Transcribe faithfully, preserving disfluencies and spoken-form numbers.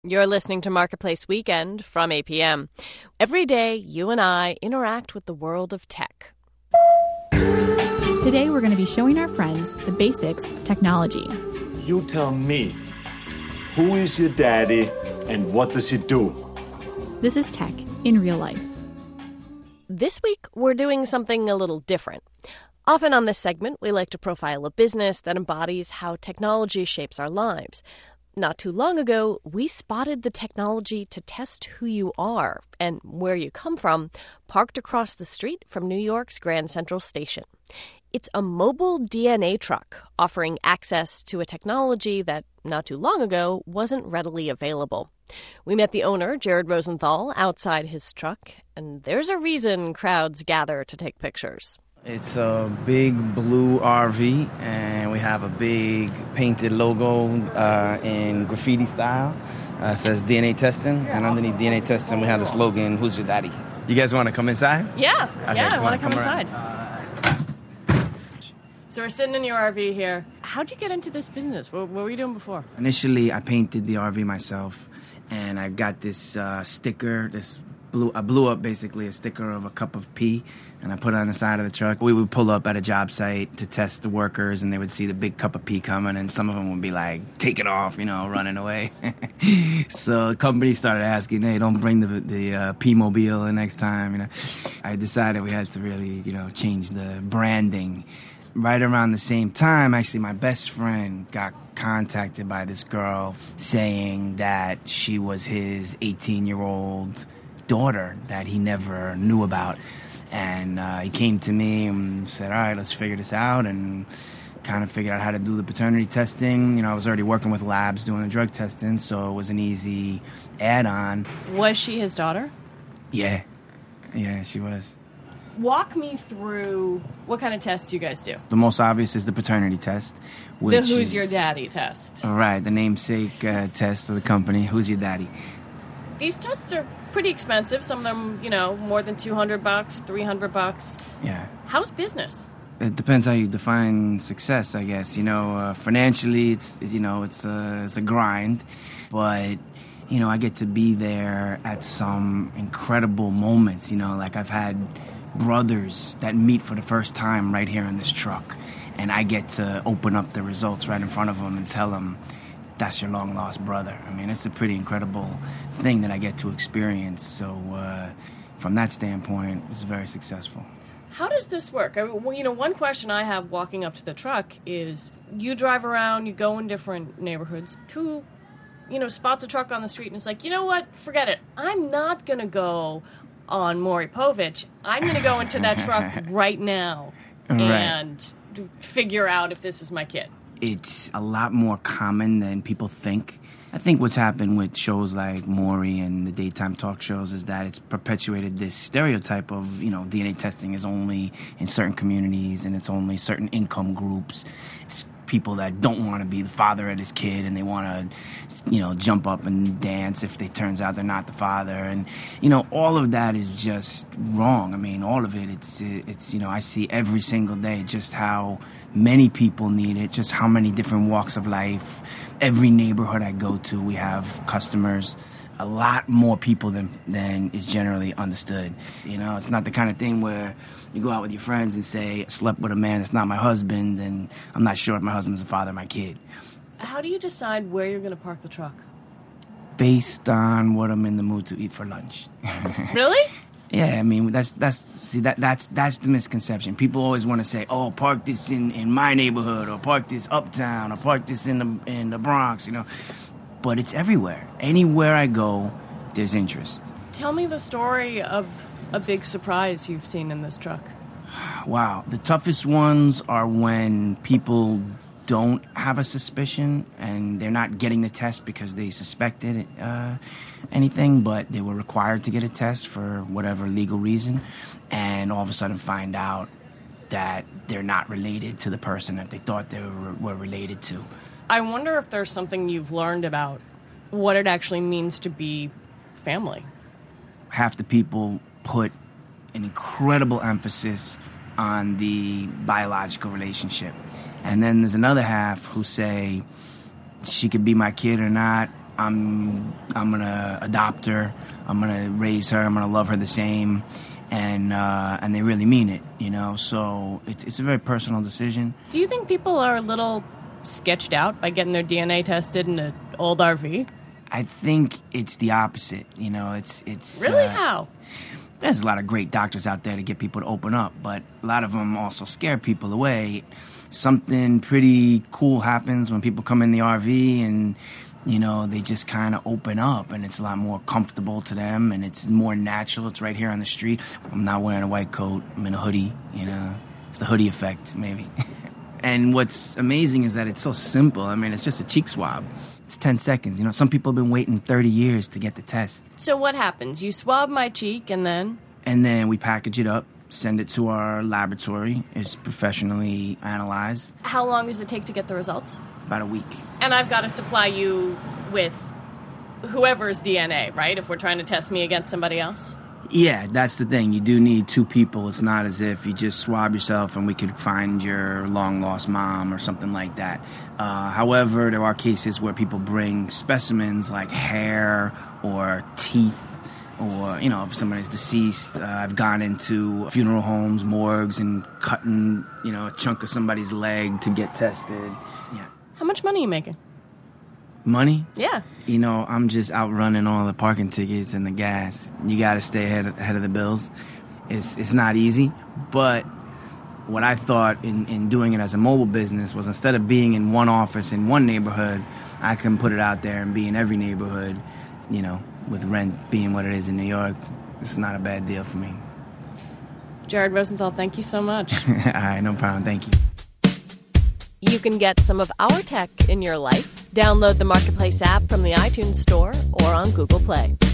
You're listening to Marketplace Weekend from A P M. Every day, you and I interact with the world of tech. Today, we're going to be showing our friends the basics of technology. You tell me, who is your daddy and what does he do? This is tech in real life. This week, we're doing something a little different. Often on this segment, we like to profile a business that embodies how technology shapes our lives. Not too long ago, we spotted the technology to test who you are and where you come from, parked across the street from New York's Grand Central Station. It's a mobile D N A truck offering access to a technology that, not too long ago, wasn't readily available. We met the owner, Jared Rosenthal, outside his truck, and there's a reason crowds gather to take pictures. It's a big blue R V, and we have a big painted logo uh, in graffiti style. Uh, it says D N A testing, and underneath D N A testing, we have the slogan, "Who's your daddy?" You guys want to come inside? Yeah, okay, yeah, I want to come, come inside. So we're sitting in your R V here. How'd you get into this business? What, what were you doing before? Initially, I painted the R V myself, and I got this uh, sticker, this Blew, I blew up basically a sticker of a cup of pee, and I put it on the side of the truck. We would pull up at a job site to test the workers, and they would see the big cup of pee coming, and some of them would be like, take it off, you know, running away. So the company started asking, hey, don't bring the, the uh, pee-mobile the next time, you know. I decided we had to really, you know, change the branding. Right around the same time, actually, my best friend got contacted by this girl saying that she was his eighteen-year-old daughter that he never knew about. And uh, he came to me and said, all right, let's figure this out, and kind of figured out how to do the paternity testing. You know, I was already working with labs doing the drug testing, so it was an easy add-on. Was she his daughter? Yeah. Yeah, she was. Walk me through what kind of tests you guys do. The most obvious is the paternity test. Which the Who's Your Daddy test. All right, the namesake uh, test of the company, Who's Your Daddy? These tests are pretty expensive. Some of them, you know, more than two hundred bucks, three hundred bucks. Yeah. How's business? It depends how you define success, I guess. You know, uh, financially, it's, you know, it's a, it's a grind. But, you know, I get to be there at some incredible moments. You know, like I've had brothers that meet for the first time right here in this truck. And I get to open up the results right in front of them and tell them, that's your long-lost brother. I mean, it's a pretty incredible thing that I get to experience. So uh, from that standpoint, it's very successful. How does this work? I mean, well, you know, one question I have walking up to the truck is, you drive around, you go in different neighborhoods. Who, you know, spots a truck on the street and is like, you know what, forget it. I'm not going to go on Maury Povich. I'm going to go into that truck right now right. and figure out if this is my kid. It's a lot more common than people think. I think what's happened with shows like Maury and the daytime talk shows is that it's perpetuated this stereotype of, you know, D N A testing is only in certain communities and it's only certain income groups. It's people that don't want to be the father of this kid and they want to, you know, jump up and dance if it turns out they're not the father. And, you know, all of that is just wrong. I mean, all of it, it's, it's you know, I see every single day just how many people need it, just how many different walks of life. Every neighborhood I go to, we have customers, a lot more people than than is generally understood. You know, it's not the kind of thing where you go out with your friends and say, I slept with a man that's not my husband, and I'm not sure if my husband's the father of my kid. How do you decide where you're going to park the truck? Based on what I'm in the mood to eat for lunch. Really? Yeah, I mean, that's, that's see, that that's that's the misconception. People always want to say, oh, park this in, in my neighborhood, or park this uptown, or park this in the in the Bronx, you know. But it's everywhere. Anywhere I go, there's interest. Tell me the story of a big surprise you've seen in this truck. Wow. The toughest ones are when people don't have a suspicion and they're not getting the test because they suspected uh, anything, but they were required to get a test for whatever legal reason, and all of a sudden find out that they're not related to the person that they thought they were, were related to. I wonder if there's something you've learned about what it actually means to be family. Half the people put an incredible emphasis on the biological relationship. And then there's another half who say, she could be my kid or not, I'm I'm gonna adopt her. I'm gonna raise her. I'm gonna love her the same, and uh, and they really mean it, you know. So it's it's a very personal decision. Do you think people are a little sketched out by getting their D N A tested in an old R V? I think it's the opposite. You know, it's it's really uh, how. There's a lot of great doctors out there to get people to open up, but a lot of them also scare people away. Something pretty cool happens when people come in the R V and, you know, they just kind of open up, and it's a lot more comfortable to them, and it's more natural. It's right here on the street. I'm not wearing a white coat. I'm in a hoodie, you know. It's the hoodie effect, maybe. And what's amazing is that it's so simple. I mean, it's just a cheek swab. It's ten seconds. You know, some people have been waiting thirty years to get the test. So what happens? You swab my cheek and then? And then we package it up, send it to our laboratory. It's professionally analyzed. How long does it take to get the results? About a week. And I've got to supply you with whoever's D N A, right? If we're trying to test me against somebody else? Yeah, that's the thing. You do need two people. It's not as if you just swab yourself and we could find your long-lost mom or something like that. Uh, however, there are cases where people bring specimens like hair or teeth, or, you know, if somebody's deceased. Uh, I've gone into funeral homes, morgues, and cutting, you know, a chunk of somebody's leg to get tested. Yeah. How much money are you making? Money? Yeah. You know, I'm just outrunning all the parking tickets and the gas. You got to stay ahead of, ahead of the bills. It's it's not easy, but what I thought in, in doing it as a mobile business was, instead of being in one office in one neighborhood, I can put it out there and be in every neighborhood, you know, with rent being what it is in New York. It's not a bad deal for me. Jared Rosenthal, thank you so much. All right, no problem. Thank you. You can get some of our tech in your life. Download the Marketplace app from the iTunes Store or on Google Play.